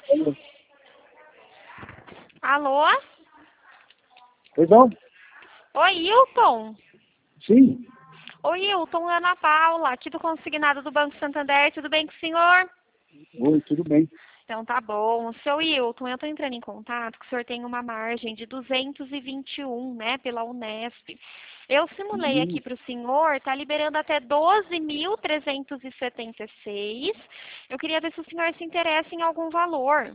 Alô? Perdão? Oi, Hilton. Sim. Oi, Hilton, Ana Paula, aqui do consignado do Banco Santander. Tudo bem com o senhor? Oi, tudo bem. Então tá bom. Seu Hilton, eu estou entrando em contato que o senhor tem uma margem de 221, né, pela Unesp. Eu simulei aqui para o senhor, está liberando até 12.376. Eu queria ver se o senhor se interessa em algum valor.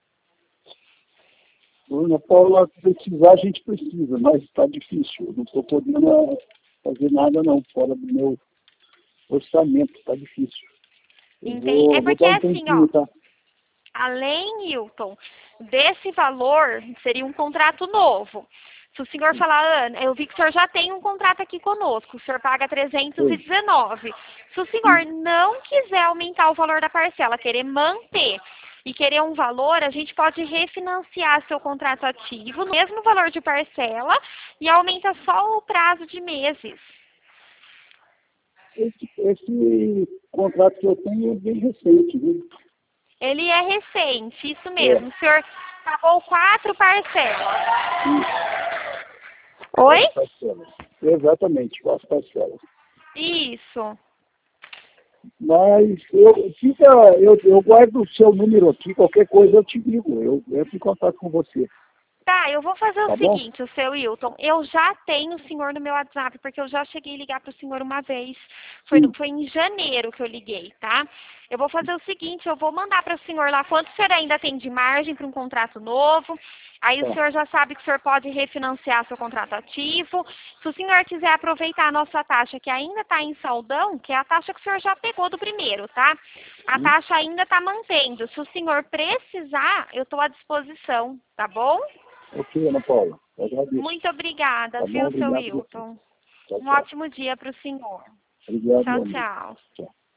Ana Paula, precisar a gente precisa, mas está difícil. Eu não estou podendo fazer nada não, fora do meu orçamento, está difícil. Entendi. É Vou porque dar um assim, tempinho, ó, tá? além, Hilton, desse valor, seria um contrato novo. Se o senhor falar, Ana, eu vi que o senhor já tem um contrato aqui conosco, o senhor paga Oi. 319. Se o senhor Sim. não quiser aumentar o valor da parcela, querer manter e querer um valor, a gente pode refinanciar seu contrato ativo no mesmo valor de parcela e aumenta só o prazo de meses. Esse contrato que eu tenho é bem recente, viu? Ele é recente, isso É, mesmo. O senhor pagou 4 parcelas. Oi? 4 parcelas. Exatamente, 4 parcelas. Isso. Mas eu guardo o seu número aqui, qualquer coisa eu te ligo, eu entro em contato com você, Tá, eu vou fazer o tá bom? seguinte, o seu Hilton. Eu já tenho o senhor no meu WhatsApp, porque eu já cheguei a ligar para o senhor uma vez. Sim, Foi em janeiro que eu liguei, tá? Eu vou fazer o seguinte, eu vou mandar para o senhor lá quanto o senhor ainda tem de margem para um contrato novo. Aí o tá. senhor já sabe que o senhor pode refinanciar seu contrato ativo. Se o senhor quiser aproveitar a nossa taxa, que ainda está em saldão, que é a taxa que o senhor já pegou do primeiro, tá? A Sim. taxa ainda está mantendo. Se o senhor precisar, eu estou à disposição, tá bom? Ok, Ana Paula, eu agradeço. Muito obrigada, Tá bom? viu, seu Obrigado a você. Hilton? Tchau, Um tchau. ótimo dia para o senhor. Obrigado, Tchau, meu amigo. tchau. Tchau.